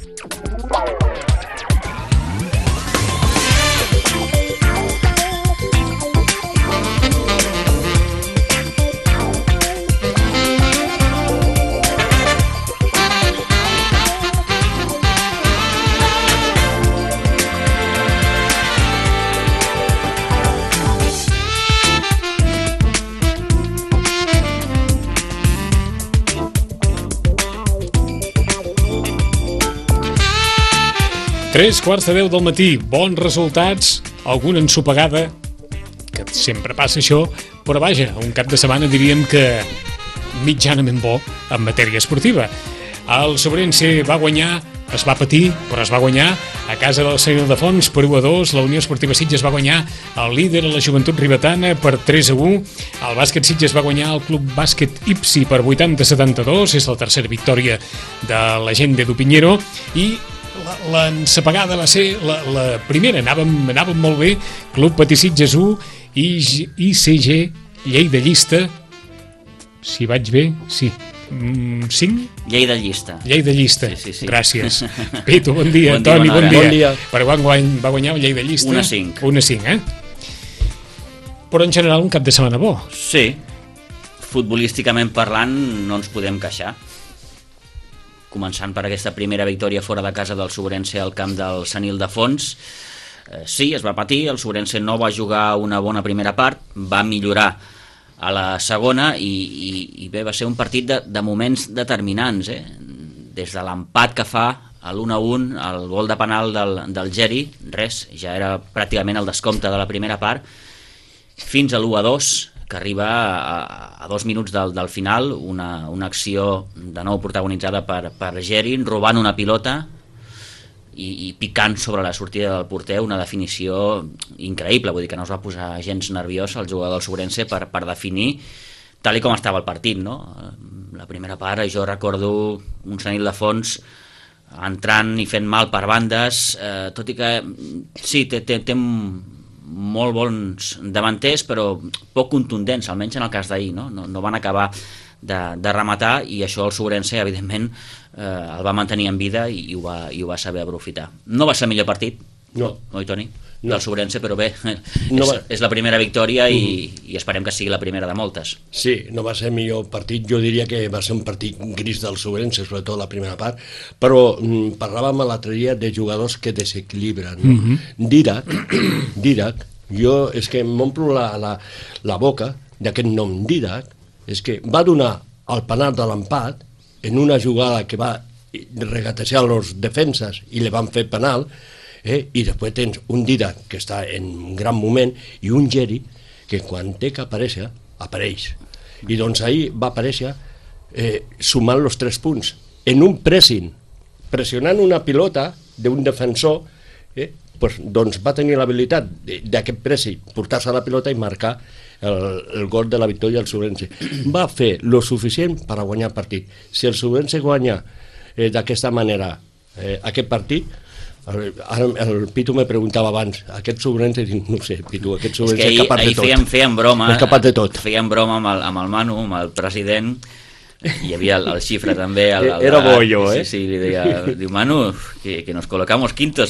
Tres quarts de 10 del matí, bons resultats, alguna ensopegada, que sempre passa això, però vaja, un cap de setmana diríem que mitjanament bo en matèria esportiva. El Sobrense va guanyar, es va patir, però es va guanyar a casa del Sant Ildefons per 1-2, la Unió Esportiva Sitges va guanyar el líder a la Joventut Ribetana per 3-1, el bàsquet Sitges va guanyar el Club Bàsquet Ipsi per 80-72, és la tercera victòria de la gent de Dupinyero, i l'ensapegada va ser la primera, anàvem molt bé, Club Patí Sitges 1 i ICG Lleida Llista, si vaig bé, sí, 5? Lleida Llista. Lleida Llista, sí. Gràcies. Pitu, bon dia. Bon dia, Toni, bon dia. Bon dia. Per quan va guanyar Lleida Llista? 1-5. 1-5, Però en general un cap de setmana bo. Sí, futbolísticament parlant no ens podem queixar. Començant per aquesta primera victòria fora de casa del Sobrense al camp del Sant Ildefons. Sí, es va patir, el Sobrense no va jugar una bona primera part, va millorar a la segona i bé, va ser un partit de moments determinants, des de l'empat que fa a l'1-1, el gol de penal del Geri, res, ja era pràcticament el descompte de la primera part, fins a l'1-2, que arriba a 2 minuts del final, una acció de nou protagonitzada per Geri, robant una pilota i picant sobre la sortida del porter, una definició increïble, vull dir que no es va posar gens nerviós el jugador del Sobrense per definir tal com estava el partit, no? La primera part, jo recordo un Sant Ildefons entrant i fent mal per bandes, tot i que sí, té molt bons davanters, però poc contundents, almenys en el cas d'ahir, no van acabar de rematar, i això el Sobrense, evidentment, el va mantenir en vida i ho va saber aprofitar. No va ser el millor partit, no. Oi, Toni? No. Del Sobrense, però bé, és la primera victòria i esperem que sigui la primera de moltes. Sí, no va ser el millor partit, jo diria que va ser un partit gris del Sobrense, sobretot la primera part, però parlàvem l'altre dia de jugadors que desequilibren, no? Didac, jo és que m'omplo la boca d'aquest nom Didac, és que va donar el penal de l'empat en una jugada que va regatejar els defenses i li van fer penal, i després tens un Didac que està en un gran moment i un Geri que quan té que aparèixer, apareix. I doncs ahir va aparèixer sumant els 3 punts en un pressing, pressionant una pilota d'un defensor, doncs va tenir l'habilitat d'aquest pressing, portar-se la pilota i marcar el gol de la victòria del Sobrense. Va fer lo suficient per a guanyar el partit. Si el Sobrense guanya d'aquesta manera aquest partit, el Pitu me preguntava abans, aquest Sobrense, no sé, Pitu, aquest Sobrense és capaç de tot. Ahir feien broma, és capaç de tot. Feien broma amb el Manu, amb el president, hi havia el Xifra també. Era bollo, Sí, li deia, diu, Manu, que nos colocamos quintos,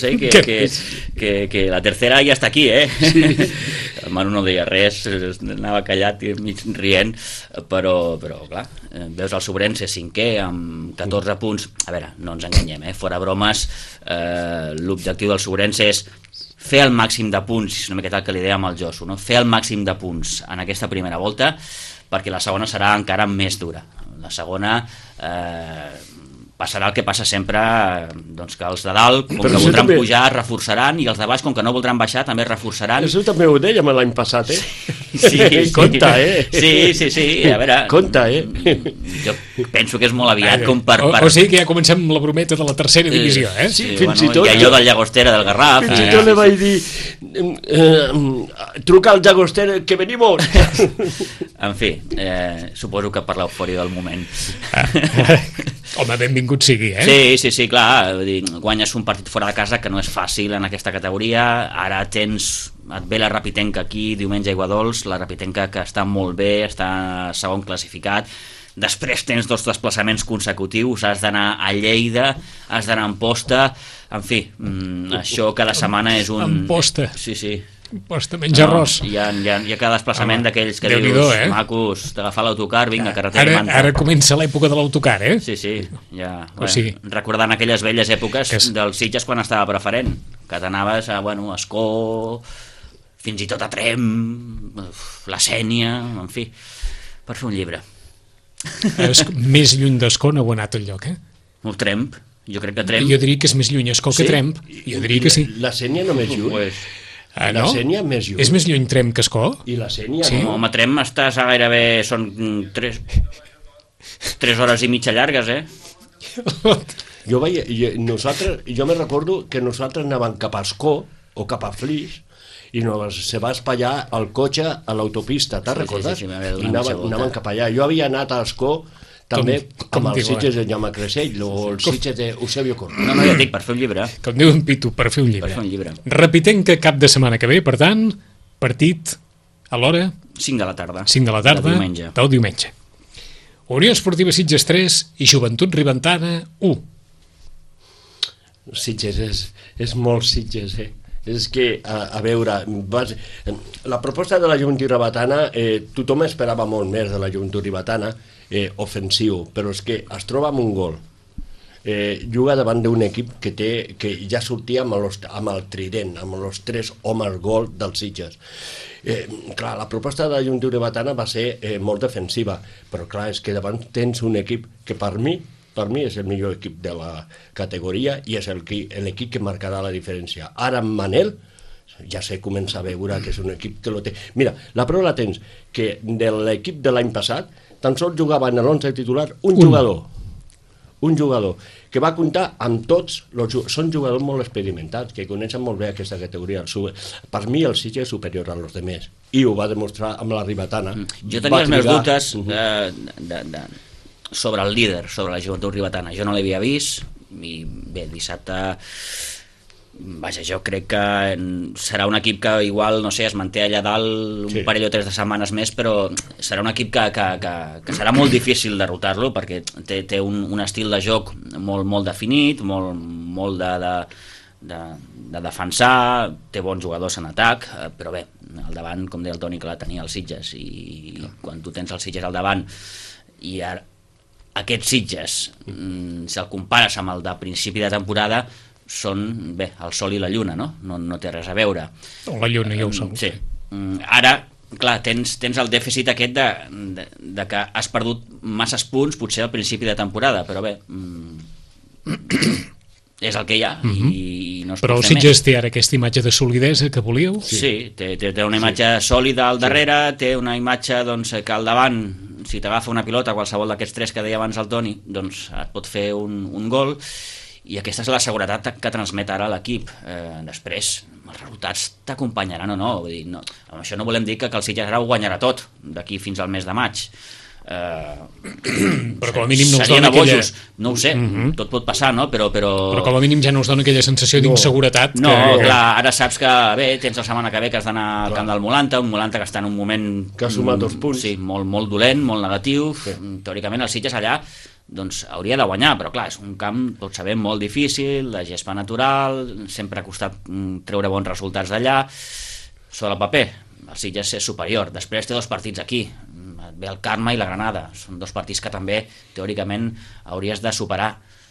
que la tercera ja està aquí, Sí. El Manu no deia res, anava callat i mig rient, però clar, veus el Sobrense 5è amb 14 punts, a veure, no ens enganyem, fora bromes, l'objectiu del Sobrense és fer el màxim de punts, és una miqueta el que li deia amb el Josu, no? Fer el màxim de punts en aquesta primera volta, perquè la segona serà encara més dura. La segona passarà el que passa sempre, doncs que els de dalt, com que voldran pujar, es reforçaran, i els de baix, com que no voldran baixar, també es reforçaran. Això també ho dèiem l'any passat, Sí. Compte, Sí, a veure... Compte, Jo penso que és molt aviat com per... O sigui que ja comencem amb la brometa de la tercera divisió, Sí, fins i tot... I allò del Llagostera, del Garraf... Fins i tot li vaig dir... Truca al Llagostera, que venimos! En fi, suposo que parleu fora del moment. Home, benvingut sigui, Sí, clar, guanyes un partit fora de casa que no és fàcil en aquesta categoria, ara et ve la Rapitenca aquí diumenge a Aiguadols, la Rapitenca que està molt bé, està segon classificat, després tens 2 desplaçaments consecutius, has d'anar a Lleida, has d'anar a Amposta, en fi, això cada setmana és un... Amposta. Sí. Posta menja arròs. Hi ha cada desplaçament d'aquells que dius, macos, d'agafar l'autocar, vinga, carretera i manta. Ara comença l'època de l'autocar, Sí, ja. Recordant aquelles velles èpoques dels Sitges quan estava preferent, que t'anaves a Escó, fins i tot a Trem, la Sénia, en fi, per fer un llibre. Més lluny d'Escó no heu anat al lloc, El Tremp, jo crec que Tremp. Jo diria que és més lluny Escó que Tremp. Jo diria que sí. La Sénia no més lluny? La Sénia més lluny. És més lluny Tremp que Escó? I la Sénia no? Home, Tremp estàs a gairebé... Són 3 hores i mitja llargues, Jo me recordo que nosaltres anàvem cap a Escó o cap a Flix i se va espallar el cotxe a l'autopista, te'n recordes? Sí, i anàvem cap allà. Jo havia anat a Escó també amb els Sitges de Jaume Creixell o els Sitges d'Eusebio Corral. No, ja et dic, per fer un llibre. Com diu en Pitu, per fer un llibre. Repitem que cap de setmana que ve, per tant, partit a l'hora... 5 de la tarda. 5 de la tarda del diumenge. Unió Esportiva Sitges 3 i Joventut Ribantana 1. Sitges és molt Sitges, És que, a veure, la proposta de la Joventut Ribantana, tothom esperava molt més de la Joventut Ribantana, ofensiu, però és que es troba amb un gol. Juga davant d'un equip que ja sortia amb el trident, amb els 3 homes gol dels Sitges. Clar, la proposta de la Joventut Ribantana va ser molt defensiva, però clar, és que davant tens un equip que per mi és el millor equip de la categoria i és l'equip que marcarà la diferència. Ara amb Manel ja se comença a veure que és un equip que lo té. Mira, la prova la tens, que de l'equip de l'any passat tan sols jugava en l'11 titular un jugador que va comptar amb tots, són jugadors molt experimentats, que coneixen molt bé aquesta categoria. Per mi el Sitges és superior a los demés, i ho va demostrar amb la Ribantana. Jo tenia els meus dubtes sobre el líder, sobre la Joventut Ribantana. Jo no l'havia vist, i bé, dissabte... Vaja, jo crec que serà un equip que igual, no sé, es manté allà dalt un parell o 3 de setmanes més, però serà un equip que serà molt difícil derrotar-lo, perquè té un estil de joc molt definit, molt de defensar, té bons jugadors en atac, però bé, al davant, com deia el Toni, que la tenia els Sitges, i quan tu tens els Sitges al davant i aquests Sitges, si el compares amb el de principi de temporada, són, bé, el sol i la lluna, no? No té res a veure. La lluna i el sol. Sí. Ara, clar, tens el dèficit aquest de que has perdut masses punts, potser al principi de temporada, però bé, és el que hi ha i no es pot fer més. Però el Sitges té ara aquesta imatge de solidesa que volíeu? Sí, té una imatge sòlida al darrere, té una imatge que al davant, si t'agafa una pilota, qualsevol d'aquests 3 que deia abans el Toni, doncs et pot fer un gol, i aquesta és la seguretat que transmet ara l'equip. Després, els resultats t'acompanyaran o no. Vull dir, amb això no volem dir que el Sitges ara ho guanyarà tot d'aquí fins al mes de maig. Però com a mínim no us dona aquella... No ho sé, tot pot passar, no? Però com a mínim ja no us dona aquella sensació d'inseguretat. No, clar, ara saps que bé, tens la setmana que ve que has d'anar al camp del Molanta, un Molanta que està en un moment... Que ha sumat 2 punts. Sí, molt dolent, molt negatiu. Teòricament el Sitges allà doncs hauria de guanyar, però clar, és un camp, tots sabem, molt difícil, de gespa natural, sempre ha costat treure bons resultats d'allà. Sobre el paper, el Sitges és superior. Després té 2 partits aquí, et ve el Carme i la Granada, són 2 partits que també teòricament hauries de superar,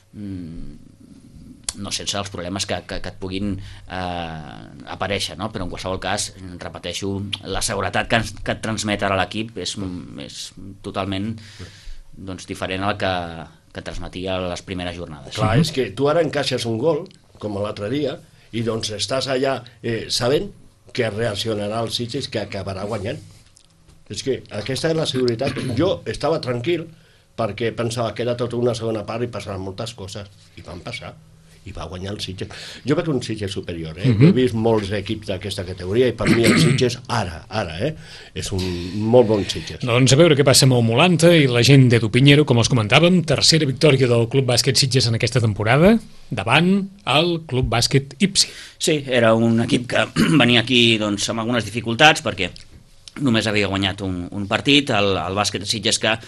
no sense els problemes que et puguin aparèixer, no? Però en qualsevol cas, repeteixo, la seguretat que et transmet ara l'equip és totalment diferent al que transmetia a les primeres jornades. Clar, és que tu ara encaixes un gol, com l'altre dia, i doncs estàs allà sabent que reaccionarà el Sitges, que acabarà guanyant. És que aquesta és la seguretat. Jo estava tranquil perquè pensava que era tota una segona part i passaran moltes coses, i van passar, i va guanyar el Sitges. Jo veig un Sitges superior, Jo he vist molts equips d'aquesta categoria i per mi el Sitges ara, és un molt bon Sitges. Doncs a veure què passa amb el Molanta i la gent d'Edu Piñero, com els comentàvem, tercera victòria del Club Bàsquet Sitges en aquesta temporada, davant el Club Bàsquet Ipsi. Sí, era un equip que venia aquí amb algunes dificultats perquè només havia guanyat un partit, el Bàsquet Sitges que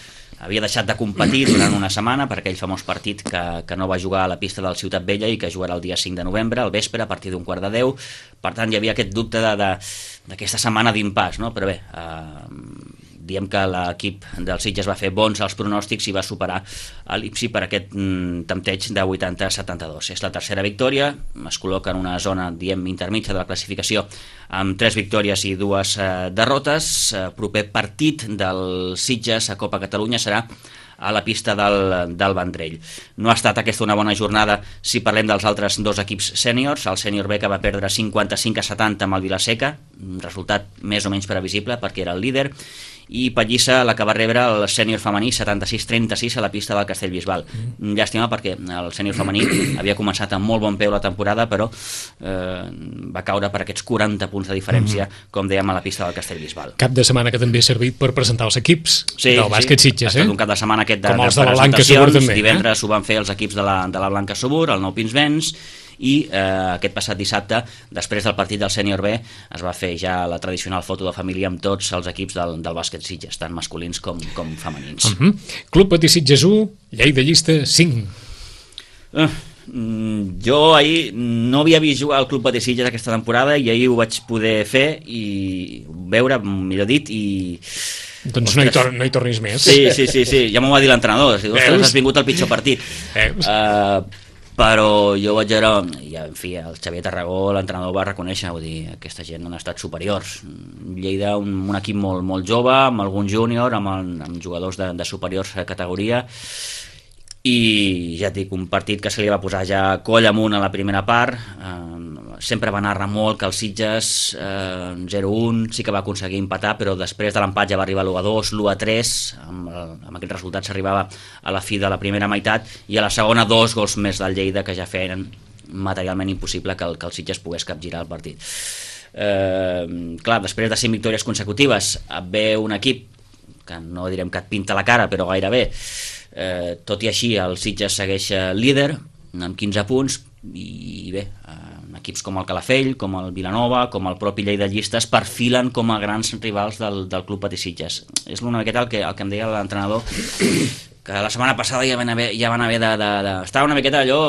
havia deixat de competir durant una setmana per aquell famós partit que no va jugar a la pista del Ciutat Vella i que jugarà el dia 5 de novembre, al vespre, a partir d'un 9:15. Per tant, hi havia aquest dubte d'aquesta setmana d'impàs, no? Però bé, diem que l'equip del Sitges va fer bons els pronòstics i va superar l'Ipsi per aquest tempteig de 80-72. És la tercera victòria, es col·loca en una zona, diem, intermitja de la classificació amb 3 victòries i 2 derrotes. Proper partit del Sitges a Copa Catalunya serà a la pista del Vendrell. No ha estat aquesta una bona jornada si parlem dels altres 2 equips sèniors. El sènior B, que va perdre 55-70 amb el Vilaseca, un resultat més o menys previsible perquè era el líder, i Pallissa, la que va rebre el sènior femení 76-36 a la pista del Castellbisbal. Llàstima perquè el sènior femení havia començat amb molt bon peu la temporada, però va caure per aquests 40 punts de diferència, com dèiem, a la pista del Castellbisbal. Cap de setmana que també ha servit per presentar els equips del bàsquet Sitges, ha estat un cap de setmana aquest de Blanca Subur també. Divendres ho van fer els equips de la Blanca Subur, el Nou Pinsbens, i aquest passat dissabte, després del partit del sènior B, es va fer ja la tradicional foto de família amb tots els equips del bàsquet Sitges, tant masculins com femenins. Club Patí Sitges 1, Lleida Llista 5. Jo ahir no havia vist jugar al Club Patí Sitges aquesta temporada i ahir ho vaig poder fer i veure, millor dit, i... Doncs no hi tornis més. Sí, ja m'ho va dir l'entrenador, has vingut al pitjor partit. Però jo vaig veure, i en fi, el Xavier Tarragó, l'entrenador, va reconèixer, vull dir, aquesta gent han estat superiors. Lleida, un equip molt jove, amb algun júnior, amb jugadors de superiors categoria, i ja et dic, un partit que se li va posar ja coll amunt a la primera part. Sempre va narrar molt que el Sitges 0-1 sí que va aconseguir empatar, però després de l'empat ja va arribar l'1-2, l'1-3, amb aquest resultat s'arribava a la fi de la primera meitat, i a la segona 2 gols més del Lleida que ja feien materialment impossible que el Sitges pogués capgirar el partit. Clar, després de 5 victòries consecutives ve un equip que no direm que et pinta la cara, però gairebé, tot i així el Sitges segueix líder amb 15 punts, i bé, equips com el Calafell, com el Vilanova, com el propi Lleida Llista es perfilen com a grans rivals del Club Patí Sitges. És una miqueta el que em deia l'entrenador, que la setmana passada ja van haver estava una miqueta allò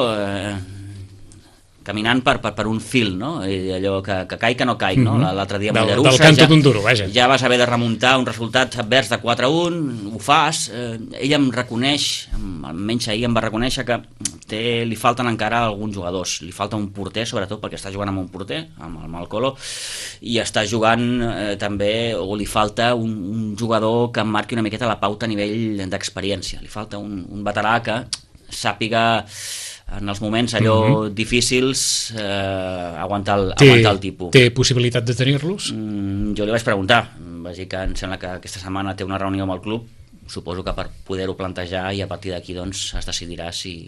caminant per un fil, no? I allò que caic que no caic, no? L'altre dia a Mollerussa, del canto d'un duro, vaja. Ja vas haver de remuntar un resultat advers de 4-1, ho fas, ell em reconeix, almenys ahir em va reconèixer que li falten encara alguns jugadors, li falta un porter, sobretot perquè està jugant amb un porter, amb el Malcolo, i està jugant també, o li falta un jugador que marqui una miqueta la pauta a nivell d'experiència, li falta un veterà que sàpiga en els moments allò difícils aguantar el tipus. Té possibilitat de tenir-los? Jo li vaig preguntar, vaig dir que em sembla que aquesta setmana té una reunió amb el club, suposo que per poder-ho plantejar, i a partir d'aquí doncs es decidirà si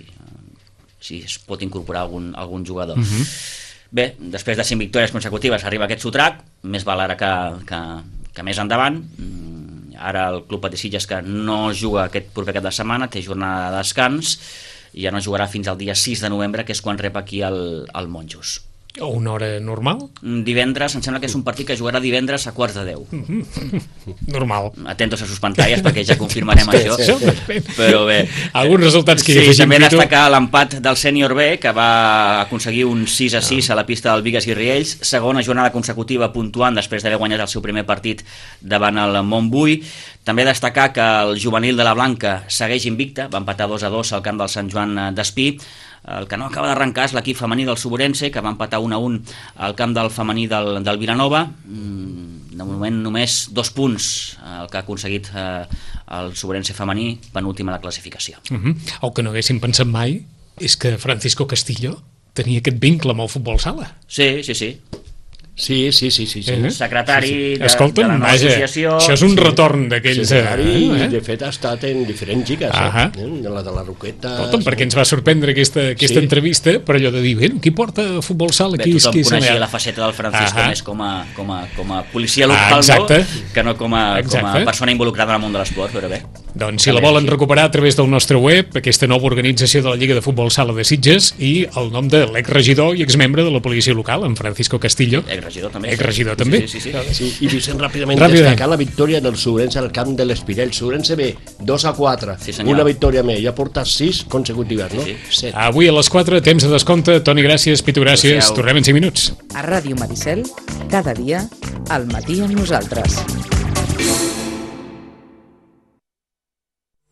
es pot incorporar algun jugador. Bé, després de 5 victòries consecutives arriba aquest sotrac, més val ara que més endavant. Ara el Club Patí Sitges, que no juga aquest proper cap de setmana, té jornada de descans, i ja no jugarà fins al dia 6 de novembre, que és quan rep aquí el Monjos. A una hora normal? Divendres, em sembla que és un partit que jugarà divendres a 9:15. Normal. Atentos a sus pantalles perquè ja confirmarem això. Però bé. Alguns resultats que sí, també destacar l'empat del sènior B, que va aconseguir un 6-6 a la pista del Bigues i Riells, segona jornada consecutiva puntuant després d'haver guanyat el seu primer partit davant el Montbui. També destacar que el juvenil de la Blanca segueix invicta, va empatar 2-2 al camp del Sant Joan d'Espí. El que no acaba d'arrencar és l'equip femení del Suburense, que va empatar 1-1 al camp del femení del Vilanova. De moment només 2 punts el que ha aconseguit el Suburense femení, penúltim a la classificació. El que no haguéssim pensat mai és que Francisco Castillo tenia aquest vincle amb el futbol sala. Sí. Sí. Secretari de la nova associació. Això és un retorn d'aquells... Secretari, de fet ha estat en diferents lligues, la de la Roqueta... Escolta'm, perquè ens va sorprendre aquesta entrevista, però allò de dir, bé, qui porta futbol sala? Tothom coneixia la faceta del Francisco més com a policia local, que no com a persona involucrada en el món de l'esport, però bé. Doncs si la volen recuperar a través del nostre web, aquesta nova organització de la Lliga de Futbol Sala de Sitges, i el nom de l'exregidor i exmembre de la policia local, en Francisco Castillo, Exregidor també. Exregidor també. Sí. Sí, i Vicent, ràpidament destacar la victòria del Sobrense al camp de l'Espirell. Sobrense ve 2-4, una victòria més, ja porta 6 consecutives, no? 7. Avui a les 4, temps de descompte. Toni, gràcies, Pitu, gràcies. Tornem en 5 minuts. A Ràdio Maricel, cada dia, al matí amb nosaltres.